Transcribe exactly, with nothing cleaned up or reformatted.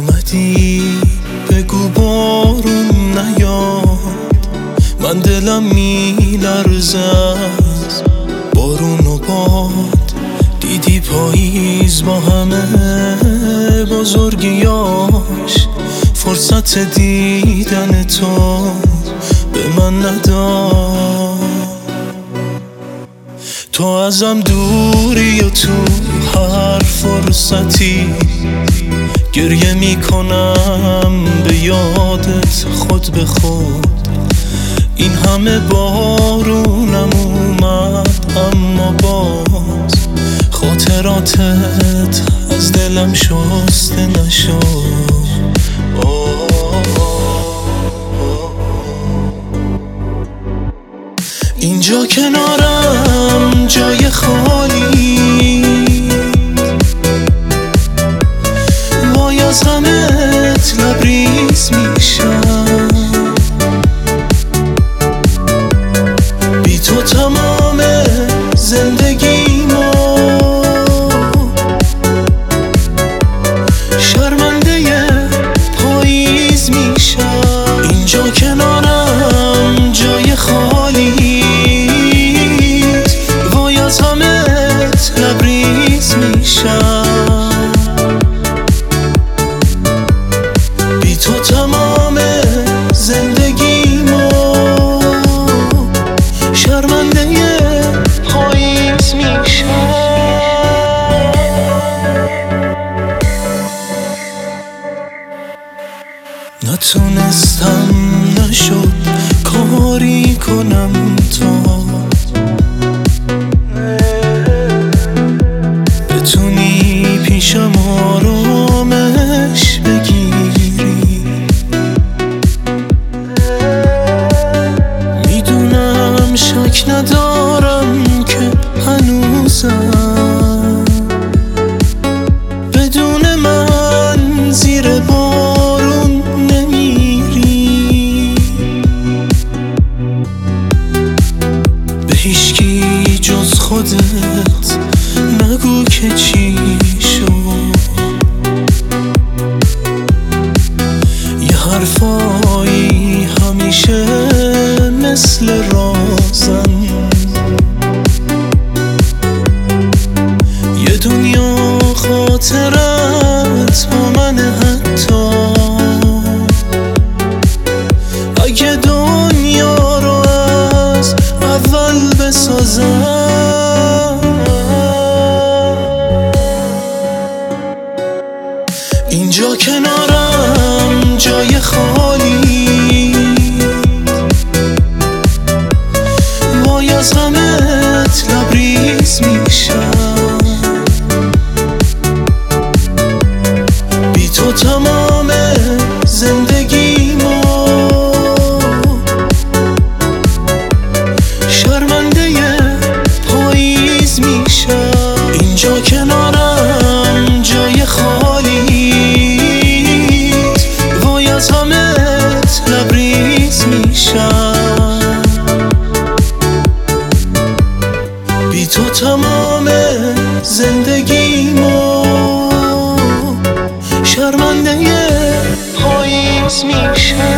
اومدی بگو بارون نیاد، من دلم میلرزه از بارون و باد. دیدی پاییز با همه بزرگیاش، فرصت دیدن تو به من نداد. تو ازم دوری و تو هر فرصتی گریه میکنم به یادت خود به خود. این همه بارونم اومد اما باز خاطراتت از دلم شسته نشد. اینجا کنارم جای خالی، وای از غمت لبریز میشم. بی تو تمام زندگیمو شرمنده پاییز میشم. اینجا کنارم جای خالی، وای از غمت لبریز میشم. بی تو تمام زندگیمو شرمنده پاییز میشم. نتونستم نشد کاری کنم تا بتونی پیشم آرامش بگیری. میدونم شک ندارم که هنوزم بدون من زیر بارون نمیری. به هیچکی جز خودت نگو که چی شد. یه حرفایی همیشه مثل رازن، یه دنیا خاطرت با من. حتی اگه دنیا رو از اول بسازم. اینجا کنارم جای خالی، وای از غمت لبریز میشم. بی تو تمام زندگیمو شرمنده پاییز میشم. اینجا کنارم جای خالی، وای از غمت لبریز میشم. بی تو تمام زندگیمو شرمنده پاییز میشم.